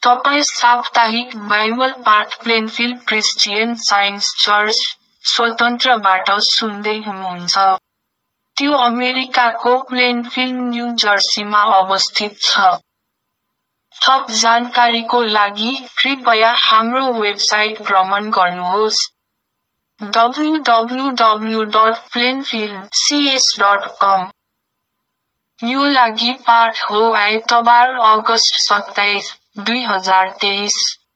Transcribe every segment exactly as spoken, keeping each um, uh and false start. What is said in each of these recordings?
तपाईँ साप्ताहिक बाइबल पाठ प्लेनफिल्ड क्रिस्चियन साइन्स चर्च, स्वतन्त्रबाट सुन्दै हुनुहुन्छ। त्यो अमेरिकाको प्लेनफिल्ड न्यू जर्सीमा अवस्थित छ। थप जानकारीको लागि कृपया हाम्रो वेबसाइट भ्रमण गर्नुहोस् W W W dot Plainfield C S dot com. यो लागि पाठ हो आइतबार अगस्त सत्ताइस, दुई हजार तेइस।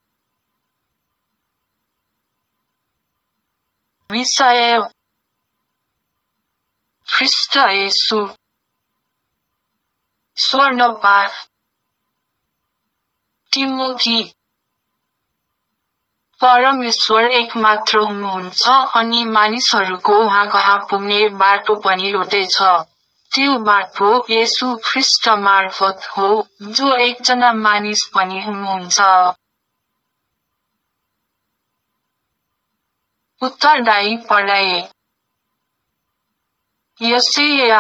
विषय: ख्रीष्ट येशू। स्वर्णपाठ। तिमोथी। परमेश्वर एकमात्र हुनुहुन्छ अनि मानिसहरूको उहाँकहाँ पुग्ने बाटो पनि एउटै छ। त्यो बाटो येशू ख्रीष्ट मार्फत हो, जो एकजना मानिस पनि हुनुहुन्छ। उत्तरदायी पढाइ। यशाया।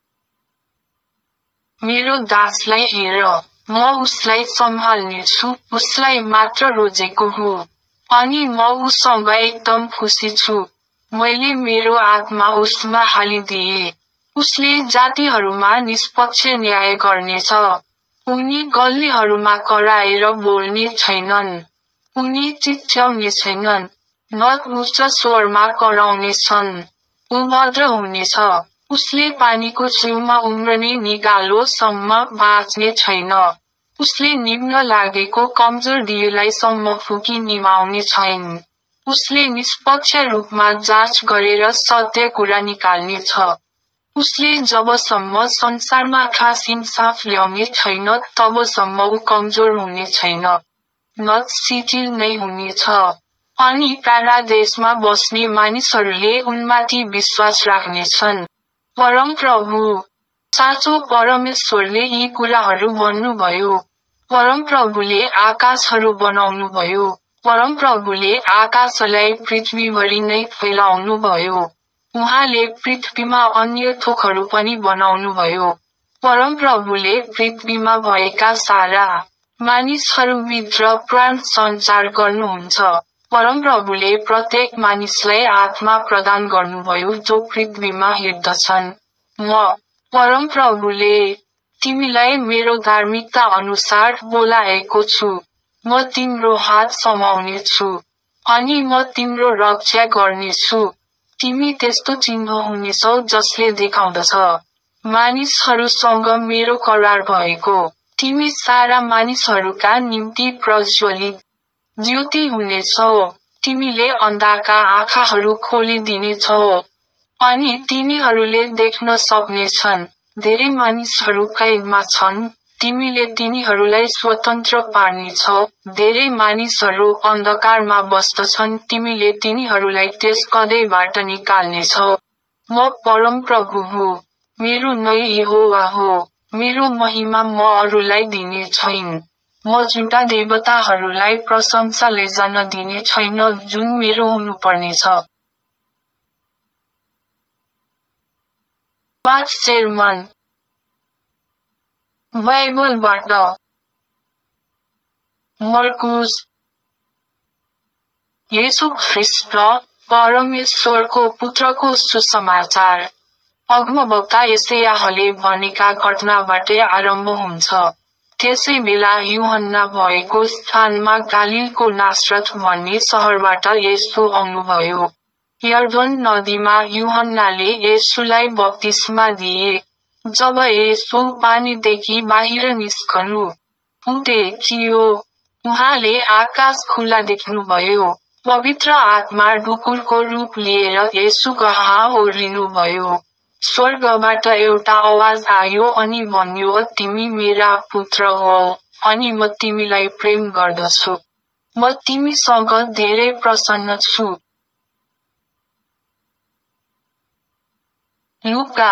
मेरो दासलाई हेर, म उसलाई सम्हाल्नेछु, उसलाई मात्र रोजेको हुँ, अनि म उसँग एकदम खुसी छु। मैले मेरो आत्मा उसमा हालिदिए। उसले जातिहरूमा निष्पक्ष न्याय गर्नेछ। उनी गल्लीहरूमा कराएर बोल्ने छैनन्। उनी चिच्याउने छैनन्, न उच्च स्वरमा कराउनेछन्। ऊ भद्र हुनेछ। उसले पानीको छेउमा उम्रने निगालोसम्म बाँच्ने छैन। उसले निम्न लागेको कमजोर दियोलाई सम्म फुकी निमाउने छैन। उसले निष्पक्ष रूपमा जाँच गरेर सत्य कुरा निकाल्नेछ। उसले जबसम्म संसारमा खास इन्साफ ल्याउने छैन तबसम्म ऊ कमजोर हुने छैन, न शिथिल नै हुनेछ। अनि पारादेशमा बस्ने मानिसहरूले उनमाथि विश्वास राख्नेछन्। परमप्रभु, साँचो परमेश्वरले यी कुराहरू भन्नुभयो। परमप्रभुले आकाशहरू बनाउनुभयो। परमप्रभुले आकाशलाई पृथ्वीभरि नै फैलाउनुभयो। उहाँले पृथ्वीमा अन्य थोकहरू पनि बनाउनुभयो। परमप्रभुले पृथ्वीमा भएका सारा मानिसहरूभित्र प्राण सञ्चार गर्नुहुन्छ। परमप्रभुले प्रत्येक मानिसलाई आत्मा प्रदान गर्नुभयो जो पृथ्वीमा हिँड्दछन्। म, परमप्रभुले, तिमीलाई मेरो धार्मिकता अनुसार बोलाएको छु। म तिम्रो हात समाउने छु, अनि म तिम्रो रक्षा गर्नेछु। तिमी त्यस्तो चिन्ह हुनेछौ जसले देखाउँदछ मानिसहरूसँग मेरो करार भएको। तिमी सारा मानिसहरूका निम्ति प्रज्वलित ज्योति हुनेछौ। तिमीले अन्धाका आँखाहरू खोलिदिनेछौ, अनि तिनीहरूले देख्न सक्नेछन्। धेरै मानिसहरू कैदमा छन्, तिमीले तिनीहरूलाई स्वतन्त्र पार्नेछौ। धेरै मानिसहरू अन्धकारमा बस्दछन्, तिमीले तिनीहरूलाई त्यस कदैबाट निकाल्नेछौ। म परमप्रभु हुँ, मेरो नै यहोवा हो। मेरो महिमा म अरूलाई दिने छैन। म झुटा देवताहरूलाई प्रशंसा लैजान दिने छैन जुन मेरो हुनुपर्नेछ। पाठ सेर्मन। बाइबलबाट मर्कुस। येशू ख्रीष्ट, परमेश्वरको पुत्रको सुसमाचार। अगमवक्ता यशायाहले भनेका घटनाबाटै आरम्भ हुन्छ। त्यसै बेला यूहन्ना भएको स्थानमा गालीलको नासरत भन्ने सहरबाट येशू आउनुभयो। यर्दन नदीमा यूहन्नाले येशूलाई बप्तिस्मा दिए। जब येशू पानीदेखि बाहिर निस्कनु हुँदैथियो, उहाँले आकाश खुला देख्नुभयो। पवित्र आत्मा ढुकुरको रूप लिएर येशूकहाँ ओर्लिनुभयो। स्वर्गबाट एउटा आवाज आयो अनि भन्यो, तिमी मेरा पुत्र हौ, अनि म तिमीलाई प्रेम गर्दछु। म तिमीसँग धेरै प्रसन्न छु। लुका।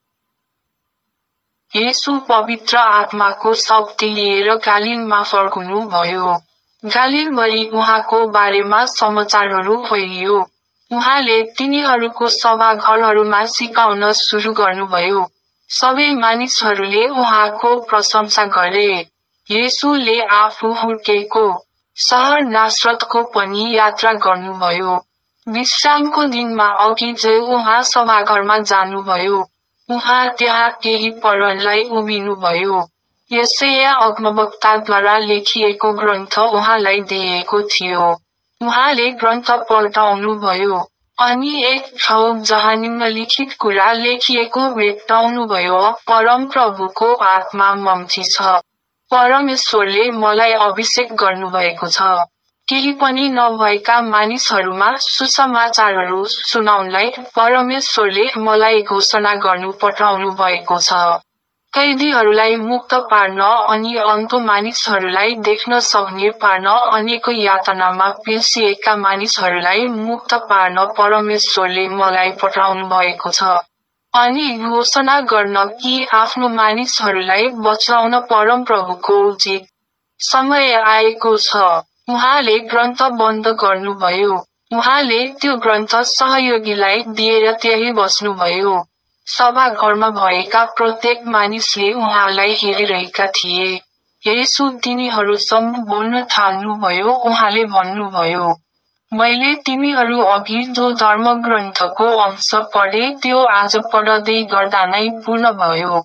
येशू पवित्र आत्माको शक्ति लिएर गालीलमा फर्कनुभयो। गालीलभरि उहाँको बारेमा समाचारहरू फैलियो। उहाँले तिनीहरूको सभाघरहरूमा सिकाउन सुरु गर्नुभयो। सबै मानिसहरूले उहाँको प्रशंसा गरे। येशूले आफू हुर्केको सहर नासरतको पनि यात्रा गर्नुभयो। विश्रामको दिनमा अघि चाहिँ उहाँ सभाघरमा जानुभयो। उहाँ त्यहाँ केही पढ्नलाई उभिनुभयो। यशाया अगमवक्ताद्वारा लेखिएको ग्रन्थ उहाँलाई दिएको थियो। उहाँले ग्रन्थ पल्टाउनुभयो अनि एक ठाउँ जहाँ निम्नलिखित कुरा लेखिएको भेट्टाउनुभयो, परमप्रभुको आत्मा ममाथि छ। परमेश्वरले मलाई अभिषेक गर्नुभएको छ, केही पनि नभएका मानिसहरूमा सुसमाचारहरू सुनाउनलाई। परमेश्वरले मलाई घोषणा गर्नु पठाउनु भएको छ, कैदीहरूलाई मुक्त पार्न अनि अन्धो मानिसहरूलाई देख्न सक्ने पार्न, अनेक यातनामा पेसिएका मानिसहरूलाई मुक्त पार्न परमेश्वरले मलाई पठाउनु भएको छ। अनि घोषणा गर्न कि आफ्नो मानिसहरूलाई बचाउन परमप्रभुको उचित समय आएको छ। उहाँले ग्रन्थ बन्द गर्नुभयो। उहाँले त्यो ग्रन्थ सहयोगीलाई दिएर त्यही बस्नुभयो। सभाघरमा भएका प्रत्येक मानिसले उहाँलाई हेरिरहेका थिए। येशू तिनीहरूसँग बोल्न थाल्नुभयो। उहाँले भन्नुभयो, मैले तिमीहरू अघि जो धर्मग्रन्थको अंश पढे त्यो आज पढ्दै गर्दा नै पूर्ण भयो।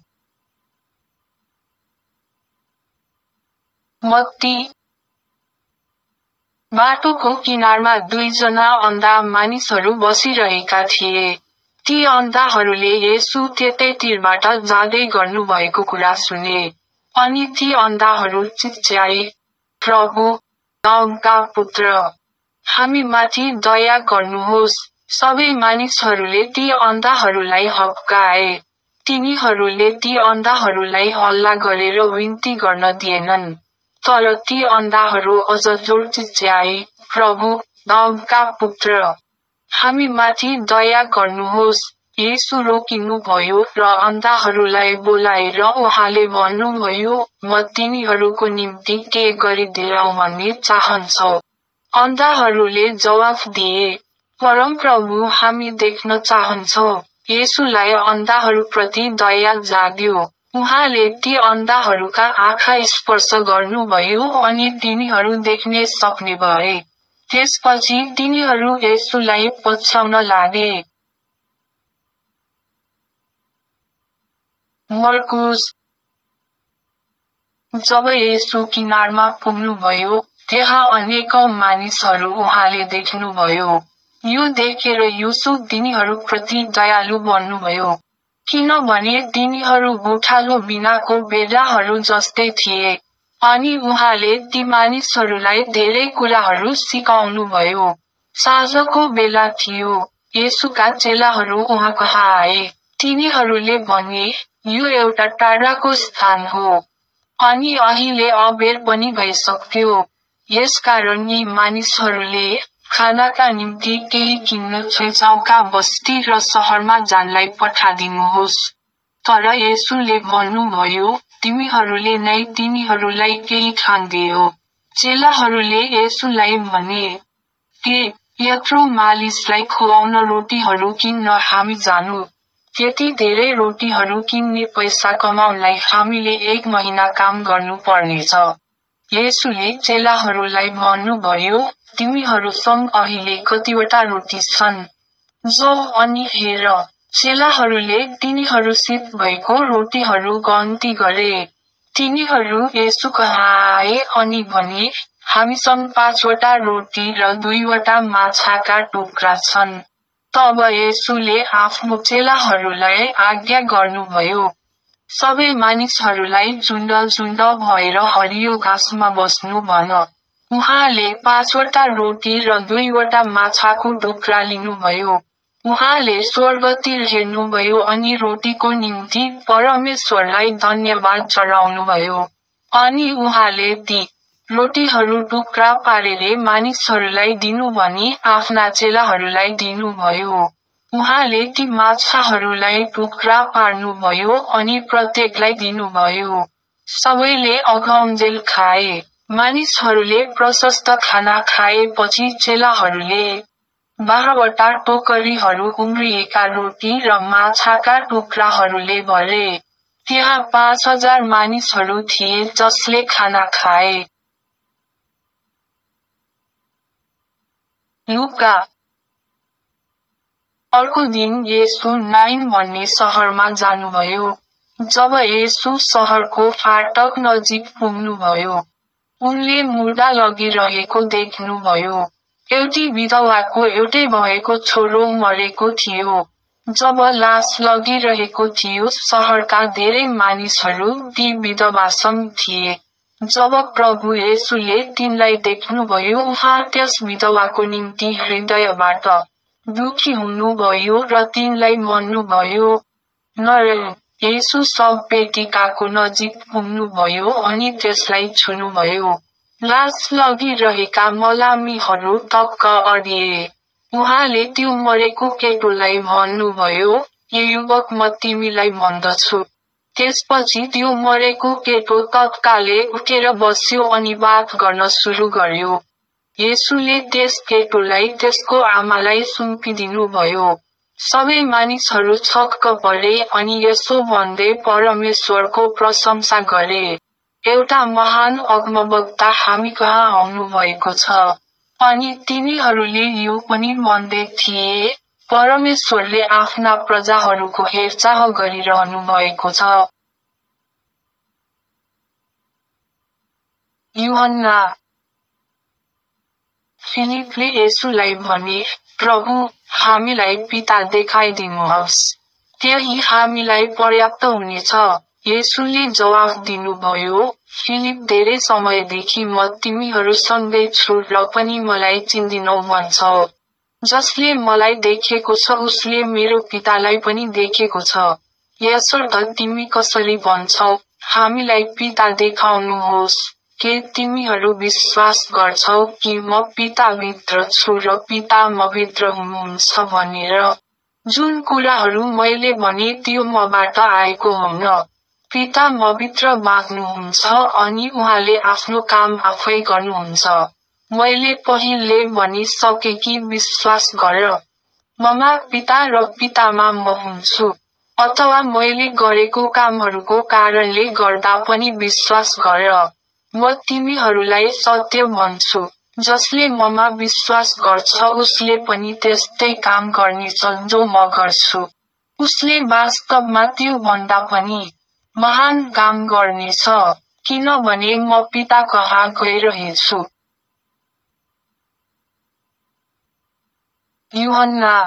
मत्ती। बाटोको किनारमा दुईजना अन्धा मानिसहरू बसिरहेका थिए। ती अन्धाहरूले येशू त्यतैतिरबाट जाँदै गर्नुभएको कुरा सुने। अनि ती अन्धाहरू चिच्याए, प्रभु, दाउदका पुत्र, हामीमाथि दया गर्नुहोस्। सबै मानिसहरूले ती अन्धाहरूलाई हप्काए। तिनीहरूले ती अन्धाहरूलाई हल्ला गरेर विन्ती गर्न दिएनन्। तर ती अन्धाहरू अझ जोड चिच्याए, प्रभु, दाउदका पुत्र, हामीमाथि दया गर्नुहोस्। येशू रोकिनुभयो र अन्धाहरूलाई बोलाएर उहाँले भन्नुभयो, म तिनीहरूको निम्ति के गरिदिऊ भन्ने चाहन्छौ? अन्धाहरूले जवाफ दिए, परमप्रभु, हामी देख्न चाहन्छौँ। येशूलाई अन्धाहरूप्रति दया जाग्यो। उहाँले ती अन्धाहरूका आँखा स्पर्श गर्नुभयो अनि तिनीहरू देख्ने सक्ने भए। त्यसपछि तिनीहरू येशूलाई पछ्याउन लागे। मर्कुस। जब येशू किनारमा पुग्नुभयो, त्यहाँ अनेकौं मानिसहरू उहाँले देख्नुभयो। यो देखेर युसुफ तिनीहरूप्रति दयालु बन्नुभयो, किनभने तिनीहरू गोठालो बिनाको भेडाहरू जस्तै थिए। अनि उहाँले ती मानिसहरूलाई धेरै कुराहरू सिकाउनुभयो। साँझको बेला थियो। येशूका चेलाहरू उहाँ कहाँ आए। तिनीहरूले भने, यो एउटा टाढाको स्थान हो अनि अहिले अबेर पनि भइसक्यो। यसकारण यी मानिसहरूले खानाका निम्ति केही किन्न छेउछाउका बस्ती र सहरमा जानलाई पठाइदिनुहोस्। तर येशूले भन्नुभयो, तिमीहरूले नै तिनीहरूलाई केही खान दियो। चेलाहरूले येशूलाई भने, के यत्रो मानिसलाई खुवाउन रोटीहरू किन्न हामी जानु? त्यति धेरै रोटीहरू किन्ने पैसा कमाउनलाई हामीले एक महिना काम गर्नु पर्नेछ। येशूले चेलाहरूलाई भन्नुभयो, तिमीहरूसँग अहिले कतिवटा रोटी छन्? जाऊ अनि हेर। चेलाहरूले तिनीहरूसित भएको रोटीहरू गन्ती गरे। तिनीहरू येशू कहाँ आए अनि भने, हामीसँग पाँचवटा रोटी र दुईवटा माछाका टुक्रा छन्। तब येशूले आफ्नो चेलाहरूलाई आज्ञा गर्नुभयो, सबै मानिसहरूलाई झुण्ड झुण्ड भएर हरियो घाँसमा बस्नु भन। उहाँले पाँचवटा रोटी र दुईवटा माछाको टुक्रा लिनुभयो। उहाँले स्वर्गतिर हेर्नुभयो अनि रोटीको निम्ति परमेश्वरलाई धन्यवाद चढाउनुभयो। अनि उहाँले ती रोटीहरू टुक्रा पारेर मानिसहरूलाई दिनु भनी आफ्ना चेलाहरूलाई दिनुभयो। उहाँले ती माछाहरूलाई टुक्रा पार्नुभयो अनि प्रत्येकलाई दिनुभयो। सबैले अघाउन्जेल खाए। मानिसहरूले प्रशस्त खाना खाएपछि चेलाहरूले बाह्रवटा टोकरीहरू उम्रिएका रोटी र माछाका टुक्राहरूले भरे। त्यहाँ पाँच हजार मानिसहरू थिए जसले खाना खाए। लुका। अर्को दिन येशू नाइन भन्ने सहरमा जानुभयो। जब येशू सहरको फाटक नजिक पुग्नुभयो, उनले मुर्दा लगिरहेको देख्नुभयो। एउटी विधवाको एउटै भएको छोरो मरेको थियो। जब लास लगिरहेको थियो सहरका धेरै मानिसहरू ती विधवासँग थिए। जब प्रभु येशूले तिनलाई देख्नुभयो उहाँ त्यस विधवाको निम्ति हृदयबाट दुखी हुनुभयो र तिनलाई भन्नुभयो। नर येशू शव पेटिकाको नजिक पुग्नुभयो अनि त्यसलाई छुनुभयो। लास लगिरहेका मलामीहरू टक्क अडिए। उहाँले त्यो मरेको केटोलाई भन्नुभयो, "हे युवक म तिमीलाई भन्दछु।" त्यसपछि त्यो मरेको केटो तत्कालै उठेर बस्यो अनि बात गर्न सुरु गर्यो। येशूले त्यस केटोलाई त्यसको आमालाई सुम्पिदिनुभयो। सबै मानिसहरू छक्क परे अनि यसो भन्दै परमेश्वरको प्रशंसा गरे, "एउटा महान अगमवक्ता हामीकहाँ आउनुभएको छ।" अनि तिनीहरूले यो पनि भन्दै थिए, "परमेश्वरले आफ्ना प्रजाहरूको हेरचाह गरिरहनु भएको छ।" यूहन्ना। फिलिपले येशूलाई भने, "प्रभु, हामीलाई पिता देखाइदिनुहोस्। त्यही हामीलाई पर्याप्त हुनेछ।" येशूले जवाफ दिनुभयो, "फिलिप धेरै समयदेखि म तिमीहरूसँगै छु र पनि मलाई चिन्दिनौ भन्छौ। जसले मलाई देखेको छ उसले मेरो पितालाई पनि देखेको छ। यसर्थ तिमी कसरी भन्छौ, हामीलाई पिता देखाउनुहोस्? के तिमीहरू विश्वास गर्छौ कि म पिताभित्र छु र पिता मभित्र हुनुहुन्छ भनेर? जुन कुराहरू मैले भने त्यो मबाट आएको हुन्। पिता मभित्र बाँच्नुहुन्छ अनि उहाँले आफ्नो काम आफै गर्नुहुन्छ। मैले पहिले भनिसके कि विश्वास गर। ममा पिता र पितामा म हुन्छु। अथवा मैले गरेको कामहरूको कारणले गर्दा पनि विश्वास गर। म तिमीहरूलाई सत्य भन्छु, जसले ममा विश्वास गर्छ उसले पनि त्यस्तै काम गर्नेछ जो म गर्छु। उसले वास्तवमा त्यो भन्दा पनि महान काम गर्नेछ, किनभने म पिता कहाँ गइरहेछु। यूहन्ना।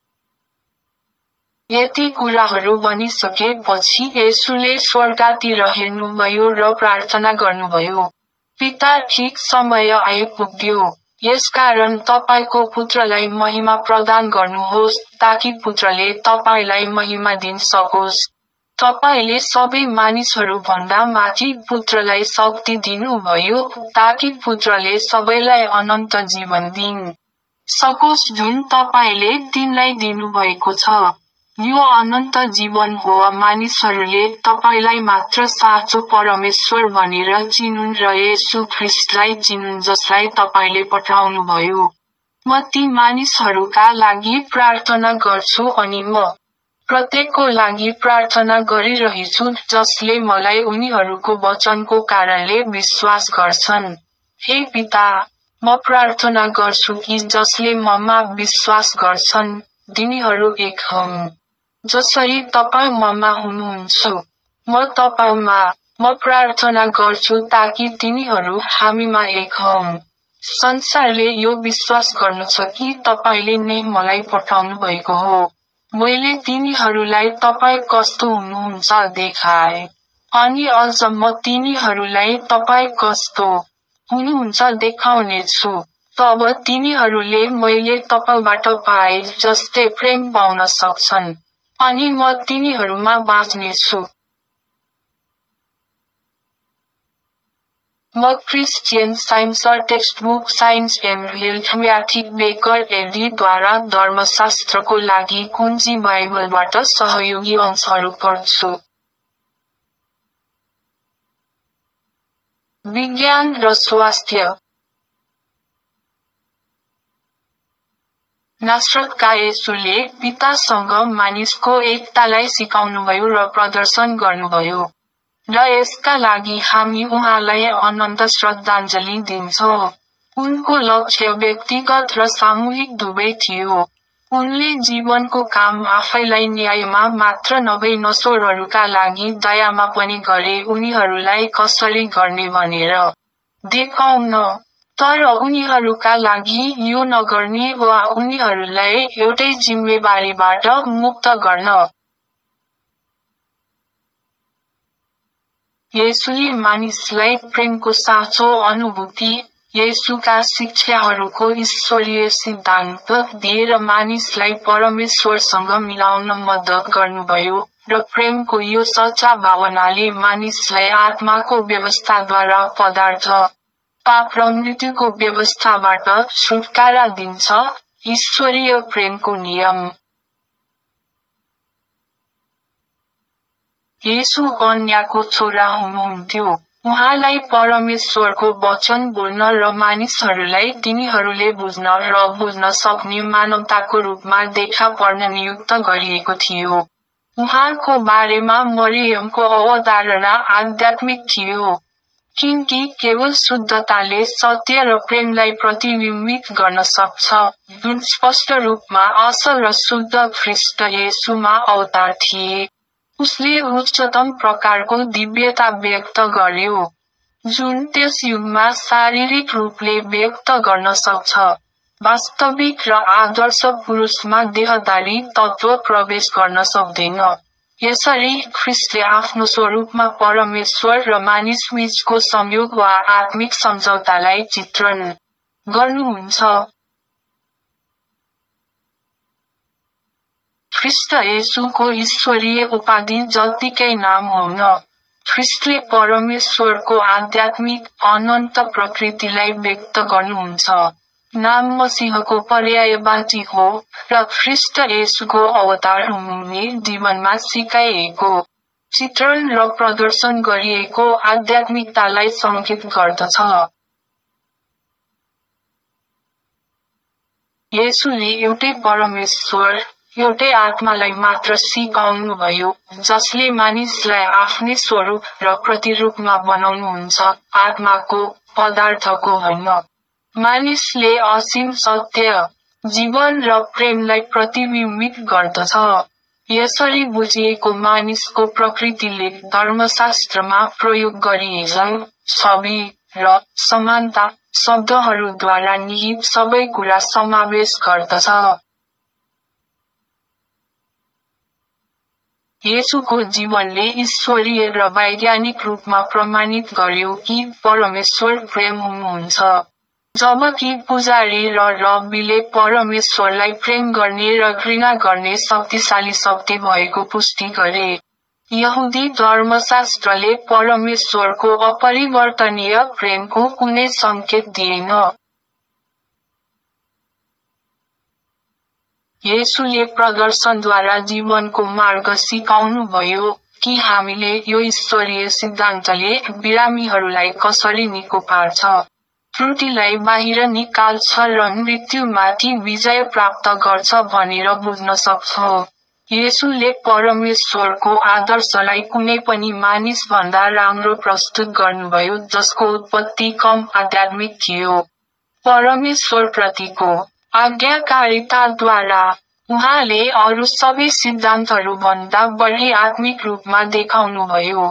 यति कुराहरू भनिसकेपछि येशूले स्वर्गतिर हेर्नुभयो र प्रार्थना गर्नुभयो, "पिता ठिक समय आइपुग्यो। यसकारण तपाईको पुत्रलाई महिमा प्रदान गर्नुहोस् ताकि पुत्रले तपाईलाई महिमा दिन सकोस्। तपाईले सबै मानिसहरू भन्दा माथि पुत्रलाई शक्ति दिनुभयो ताकि पुत्रले सबैलाई अनन्त जीवन दिन सकोस् जुन तपाईले तिनलाई दिनुभएको छ। यो अनन्त जीवन हो मानिसहरूले तपाईलाई मात्र साँचो परमेश्वर भनेर चिनुन् र येशू ख्रीष्टलाई चिनुन् जसलाई तपाईले पठाउनुभयो। म ती मानिसहरूका लागि प्रार्थना गर्छु अनि म प्रत्येकको लागि प्रार्थना गरिरहेछु जसले मलाई उनीहरूको वचनको कारणले विश्वास गर्छन्। हे पिता, म प्रार्थना गर्छु कि जसले ममा विश्वास गर्छन्, तिनीहरू एक हुन्। जसरी तपाईँ ममा हुनुहुन्छ, म तपाईमा। म प्रार्थना गर्छु ताकि तिनीहरू हामीमा एक हुन्। संसारले यो विश्वास गर्नुछ कि तपाईले नै मलाई पठाउनु भएको हो। मैले तिनीहरूलाई तपाईँ कस्तो हुनुहुन्छ देखाए। अनि अझ म तिनीहरूलाई तपाईँ कस्तो हुनुहुन्छ देखाउनेछु। तब तिनीहरूले मैले तपाईबाट पाए जस्तै प्रेम पाउन सक्छन्। अनि म तिनीहरूमा बाँच्नेछु। म Christian Science textbook Science and Health Mary Baker एडीद्वारा धर्मशास्त्रको लागि कुञ्जी बाइबलबाट सहयोगी अंशहरू पढ्छु। विज्ञान र स्वास्थ्य। नासरतका येशूले पितासँग मानिसको एकतालाई सिकाउनुभयो र प्रदर्शन गर्नुभयो। र यसका लागि हामी उहाँलाई अनन्त श्रद्धाञ्जली दिन्छौँ। उनको लक्ष्य व्यक्तिगत र सामूहिक दुवै थियो। उनले जीवनको काम आफैलाई न्यायमा मात्र नभई नश्वरहरूका लागि दयामा पनि गरे उनीहरूलाई कसरी गर्ने भनेर देखाउन। तर उनीहरूका लागि यो नगर्ने वा उनीहरूलाई एउटै जिम्मेवारीबाट मुक्त गर्न। येशूले मानिसलाई प्रेमको साँचो अनुभूति, येशूका शिक्षाहरूको ईश्वरीय सिद्धान्त दिएर मानिसलाई परमेश्वरसँग मिलाउन मद्दत गर्नुभयो, र प्रेमको यो सच्चा भावनाले मानिसलाई आत्माको व्यवस्थाद्वारा पदार्थ, पाप र मृत्युको व्यवस्थाबाट छुटकारा दिन्छ। ईश्वरीय प्रेमको नियम। येशू कन्याको छोरा हुनुहुन्थ्यो। उहाँलाई परमेश्वरको वचन बोल्न र मानिसहरूलाई तिनीहरूले बुझ्न र बुझ्न सक्ने मानवताको रूपमा देखा पर्न नियुक्त गरिएको थियो। उहाँको बारेमा मरियमको अवधारणा आध्यात्मिक थियो, किनकि केवल शुद्धताले सत्य र प्रेमलाई प्रतिबिम्बित गर्न सक्छ, जुन स्पष्ट रूपमा असल र शुद्ध ख्रीष्ट येशूमा अवतार थिए। उसले उच्चतम प्रकारको दिव्यता व्यक्त गर्यो, जुन त्यस युगमा शारीरिक रूपले व्यक्त गर्न सक्छ। वास्तविक र आदर्श पुरुषमा देहधारी तत्त्व प्रवेश गर्न सक्दैन। यसरी ख्रीष्टले आफ्नो स्वरूपमा परमेश्वर र मानिसबीचको संयोग वा आत्मिक सम्झौतालाई चित्रण गर्नुहुन्छ। ख्रीष्ट येशूको ईश्वरीय उपाधि जत्तिकै नाम हुन। ख्रीष्टले परमेश्वरको आध्यात्मिक अनन्त प्रकृतिलाई व्यक्त गर्नुहुन्छ। नाम मसीहको पर्यायवाची हो, र ख्रीष्ट येशूको अवतार हुनुहुने जीवनमा सिकाइएको, चित्रण र प्रदर्शन गरिएको आध्यात्मिकतालाई सङ्केत गर्दछ। येशूले एउटै परमेश्वर, एउटै आत्मालाई मात्र सिकाउनुभयो, जसले मानिसलाई आफ्नै स्वरूप र प्रतिरूपमा बनाउनुहुन्छ, आत्माको, पदार्थको होइन। मानिसले असीम सत्य, जीवन र प्रेमलाई प्रतिबिम्बित गर्दछ। यसरी बुझिएको मानिसको प्रकृतिले धर्मशास्त्रमा प्रयोग गरिएझैँ छवि र समानता शब्दहरूद्वारा निहित सबै कुरा समावेश गर्दछ। येशूको जीवनले ईश्वरीय र वैज्ञानिक रूपमा प्रमाणित गर्यो कि परमेश्वर प्रेम हुनुहुन्छ। जबकि पुजारी र रब्बीले परमेश्वरलाई प्रेम गर्ने र घृणा गर्ने शक्तिशाली शक्ति भएको पुष्टि गरे। यहुदी धर्मशास्त्रले परमेश्वरको अपरिवर्तनीय प्रेमको कुनै सङ्केत दिएन। येशूले प्रदर्शनद्वारा जीवनको मार्ग सिकाउनुभयो कि हामीले यो ईश्वरीय सिद्धान्तले बिरामीहरूलाई कसरी निको पार्छ, त्रुटिलाई बाहिर निकाल्छ र मृत्युमाथि विजय प्राप्त गर्छ भनेर बुझ्न सक्छौँ। येशूले परमेश्वरको आदर्शलाई कुनै पनि मानिसभन्दा राम्रो प्रस्तुत गर्नुभयो जसको उत्पत्ति कम आध्यात्मिक थियो। परमेश्वरप्रतिको आज्ञाकारिताद्वारा उहाँले अरू सबै सिद्धान्तहरूभन्दा बढी आत्मिक रूपमा देखाउनुभयो।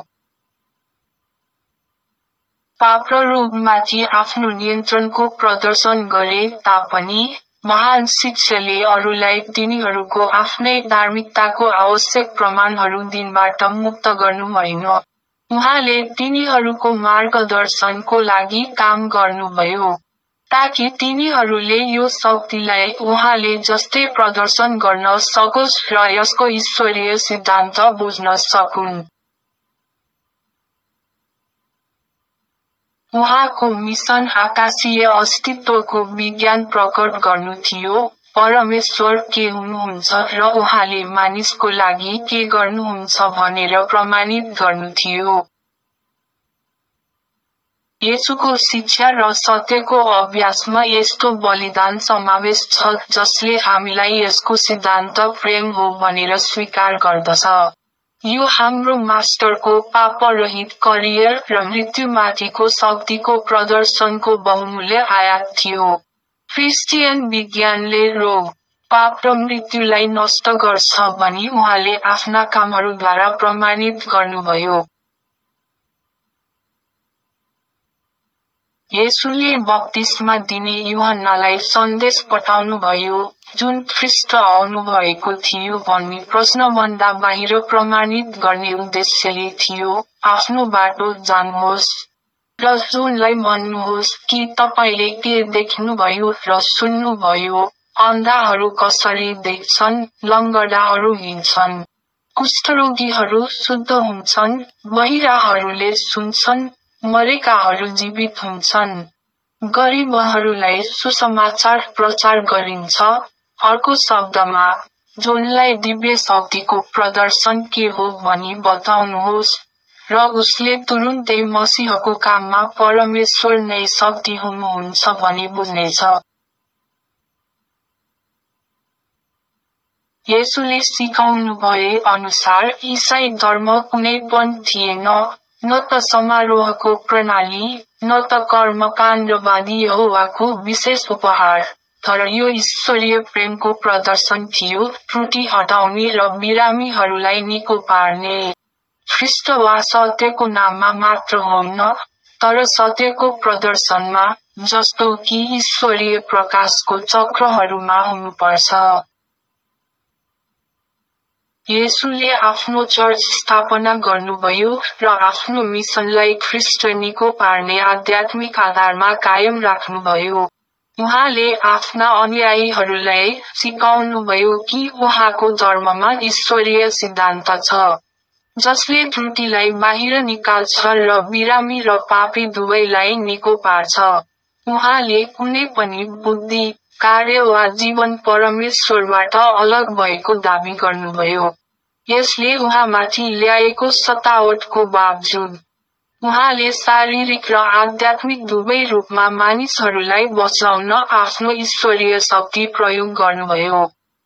पाप र रोगमाथि आफ्नो नियन्त्रणको प्रदर्शन गरे तापनि, महान शिक्षाले अरूलाई तिनीहरूको आफ्नै धार्मिकताको आवश्यक प्रमाणहरू दिनबाट मुक्त गर्नुभएन। उहाँले तिनीहरूको मार्गदर्शनको लागि काम गर्नुभयो, ताकि तिनीहरूले यो शक्तिलाई उहाँले जस्तै प्रदर्शन गर्न सकोस् र यसको ईश्वरीय सिद्धान्त बुझ्न सकुन्। उहाँको मिसन आकाशीय अस्तित्वको विज्ञान प्रकट गर्नु थियो, परमेश्वर के हुनुहुन्छ र उहाँले मानिसको लागि के गर्नुहुन्छ भनेर प्रमाणित गर्नु थियो। येशूको शिक्षा र सत्यको अभ्यासमा यस्तो बलिदान समावेश छ जसले हामीलाई यसको सिद्धान्त प्रेम हो भनेर स्वीकार गर्दछ। यो हाम्रो मास्टरको पापरहित करियर र मृत्युमाथिको शक्तिको प्रदर्शनको बहुमूल्य आयात थियो। क्रिस्चियन विज्ञानले रोग, पाप र मृत्युलाई नष्ट गर्छ भनी उहाँले आफ्ना कामहरूद्वारा प्रमाणित गर्नुभयो। येशूले बप्तिस्मा दिने यूहन्नालाई सन्देश पठाउनुभयो, जुन ख्रीष्ट आउनुभएको थियो भन्ने प्रश्नभन्दा बाहिर प्रमाणित गर्ने उद्देश्यले थियो, आफ्नो बाटो जान्नुहोस् र जोनलाई भन्नुहोस् कि तपाईले के देख्नुभयो र सुन्नुभयो, अन्धाहरू कसरी देख्छन्, लङ्गडाहरू हिँड्छन्, कुष्ठरोगीहरू शुद्ध हुन्छन्, बहिराहरूले सुन्छन्, मरेकाहरू जीवित हुन्छन्, गरिबहरूलाई सुसमाचार प्रचार गरिन्छ, अर्को शब्दमा, जोनलाई दिव्य शक्तिको प्रदर्शन के हो भनी बताउनुहोस्, र उसले तुरुन्तै मसीहको काममा परमेश्वर नै शक्ति हुनुहुन्छ भनी बुझ्नेछ। येशूले सिकाउनु भए अनुसार ईसाई धर्म कुनै पनि थिएन, न त समारोहको प्रणाली, न त कर्मकाण्डवादी यहोवाको विशेष उपहार, तर यो ईश्वरीय प्रेमको प्रदर्शन थियो, त्रुटि हटाउने र बिरामीहरूलाई निको पार्ने। ख्रीष्ट वा सत्यको नाममा मात्र होइन, तर सत्यको प्रदर्शनमा, जस्तो कि ईश्वरीय प्रकाशको चक्रहरूमा हुनुपर्छ। येशूले आफ्नो चर्च स्थापना गर्नुभयो र आफ्नो मिसनलाई ख्रीष्ट निको पार्ने आध्यात्मिक आधारमा कायम राख्नुभयो। उहाँले आफ्ना अनुयायीहरूलाई सिकाउनुभयो कि उहाँको धर्ममा ईश्वरीय सिद्धान्त छ, जसले त्रुटिलाई बाहिर निकाल्छ र बिरामी र पापी दुवैलाई निको पार्छ। उहाँले कुनै पनि बुद्धि, कार्य वा जीवन परमेश्वरबाट अलग भएको दाबी गर्नुभयो। यसले उहाँमाथि ल्याएको सतावटको बावजुद, उहाँले शारीरिक र आध्यात्मिक दुवै रूपमा मानिसहरूलाई बचाउन आफ्नो ईश्वरीय शक्ति प्रयोग गर्नुभयो।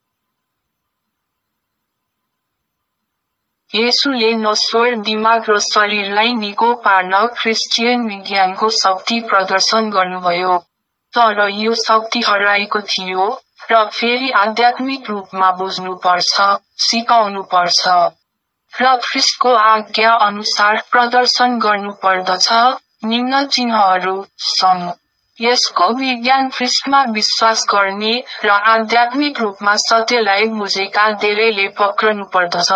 येशूले नश्वर दिमाग र शरीरलाई निको पार्न क्रिस्चियन विज्ञानको शक्ति प्रदर्शन गर्नुभयो। तर यो शक्ति हराएको थियो, र फेरि आध्यात्मिक रूपमा बुझ्नुपर्छ, सिकाउनुपर्छ, र ख्रीष्टको आज्ञा अनुसार प्रदर्शन गर्नुपर्दछ। निम्न चिन्हहरू छन्। यसको विज्ञान ख्रीष्टमा विश्वास गर्ने र आध्यात्मिक रूपमा सत्यलाई बुझेका धेरैले पक्रनुपर्दछ।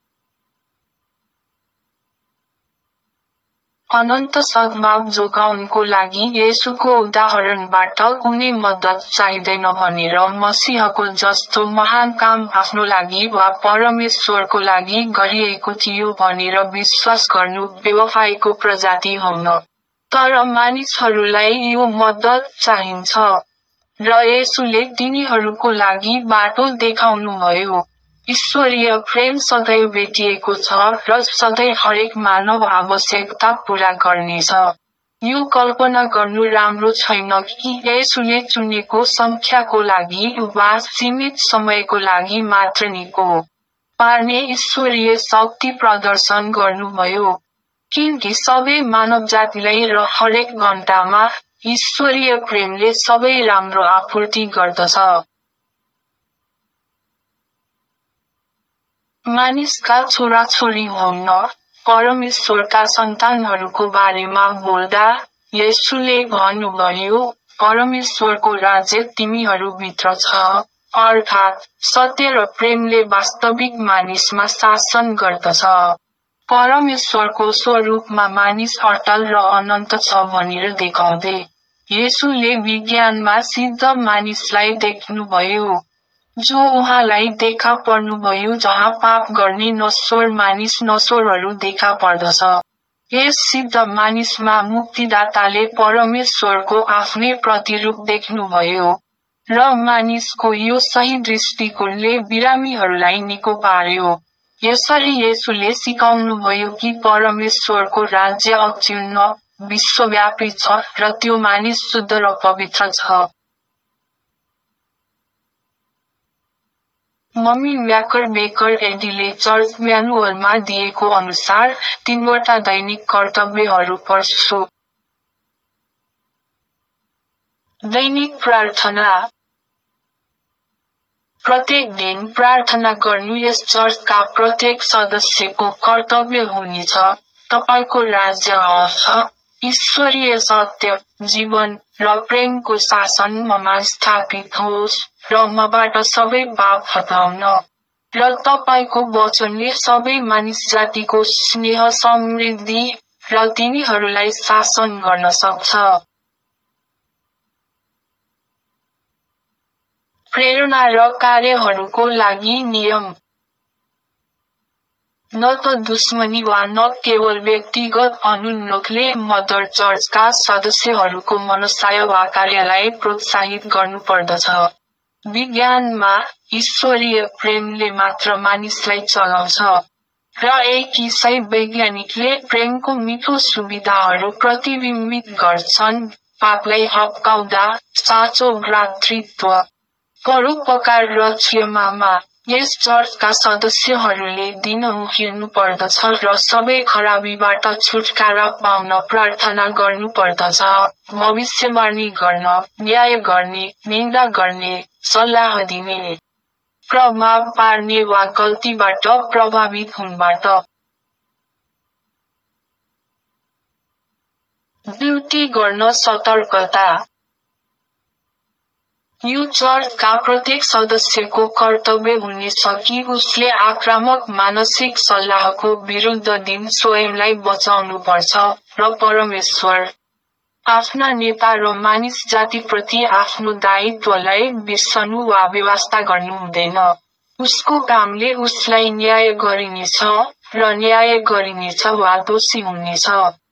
अनन्त सद्भाव जोगाउनको लागि येशूको उदाहरणबाट कुनै मद्दत चाहिँदैन भनेर मसीहको जस्तो महान काम आफ्नो लागि वा परमेश्वरको लागि गरिएको थियो भनेर विश्वास गर्नु बेवफाइको प्रजाति होइन। तर मानिसहरूलाई यो मद्दत चाहिन्छ, र येशूले तिनीहरूको लागि बाटो देखाउनुभयो। ईश्वरीय प्रेम सधैँ भेटिएको छ र सधैँ हरेक मानव आवश्यकता पूरा गर्नेछ। यो कल्पना गर्नु राम्रो छैन कि येशूले चुनेको संख्याको लागि वा सीमित समयको लागि मात्र निको पार्ने ईश्वरीय शक्ति प्रदर्शन गर्नुभयो, किनकि सबै मानव जातिलाई र हरेक घण्टामा ईश्वरीय प्रेमले सबै राम्रो आपूर्ति गर्दछ। मानिसका छोराछोरी हुन्, परमेश्वरका सन्तानहरूको बारेमा बोल्दा, येशूले भन्नुभयो, परमेश्वरको राज्य तिमीहरूभित्र छ, अर्थात् सत्य र प्रेमले वास्तविक मानिसमा शासन गर्दछ। परमेश्वरको स्वरूपमा मानिस अटल र अनन्त छ भनेर देखाउँदै, येशूले विज्ञानमा सिद्ध मानिसलाई देख्नुभयो, जो उहाँलाई देखा पर्नुभयो जहाँ पाप गर्ने नश्वर मानिस नश्वरहरू देखा पर्दछ। यस सिद्ध मानिसमा मुक्तिदाताले परमेश्वरको आफ्नै प्रतिरूप देख्नुभयो, र मानिसको यो सही दृष्टिकोणले बिरामीहरूलाई निको पार्यो। यसरी येशूले सिकाउनुभयो कि परमेश्वरको राज्य अक्षुण्ण, विश्वव्यापी छ र त्यो मानिस शुद्ध र पवित्र छ। मम्मी म्याकर बेकर एडीले चर्च म्यानुअलमा दिएको अनुसार तीनवटा दैनिक कर्तव्यहरू पढ्छु। दैनिक प्रार्थना। प्रत्येक दिन प्रार्थना गर्नु यस चर्चका प्रत्येक सदस्यको कर्तव्य हुनेछ। तपाईको राज्य आओस्, ईश्वरीय सत्य, जीवन र प्रेमको शासन ममा स्थापित होस् र मबाट सबै पाप हटाउन र तपाईको वचनले सबै मानिस जातिको स्नेह समृद्धि र तिनीहरूलाई शासन गर्न सक्छ। प्रेरणा र कार्यहरूको लागि नियम। न त दुश्मनी वा न केवल व्यक्तिगत अनुन्नोखले मदर चर्चका सदस्यहरूको मनसाय वा कार्यलाई प्रोत्साहित गर्नुपर्दछ। विज्ञानमा, ईश्वरीय प्रेमले मात्र मानिसलाई चलाउँछ, र एक ईसाई वैज्ञानिकले प्रेमको मिठो सुविधाहरू प्रतिबिम्बित गर्छन्, पापलाई हप्काउँदा, साँचो भ्रातृत्व, परोपकार र क्षमामा। यस चर्चका सदस्यहरूले दिनहुँ हिँड्नुपर्दछ र सबै खराबीबाट छुटकारा पाउन प्रार्थना गर्नुपर्दछ, भविष्यवाणी गर्न, न्याय गर्ने, निन्दा गर्ने, सल्लाह दिने, प्रभाव पार्ने वा गल्तीबाट प्रभावित हुनबाट ड्युटी गर्न सतर्कता। यो चर्चका प्रत्येक सदस्यको कर्तव्य हुनेछ कि उसले आक्रामक मानसिक सल्लाहको विरुद्ध दिन स्वयंलाई बचाउनुपर्छ र परमेश्वर, आफ्ना नेता र मानिस जातिप्रति आफ्नो दायित्वलाई बिर्सनु वा बेवास्ता गर्नु हुँदैन। उसको कामले उसलाई न्याय गरिनेछ र न्याय गरिनेछ वा दोषी हुनेछ।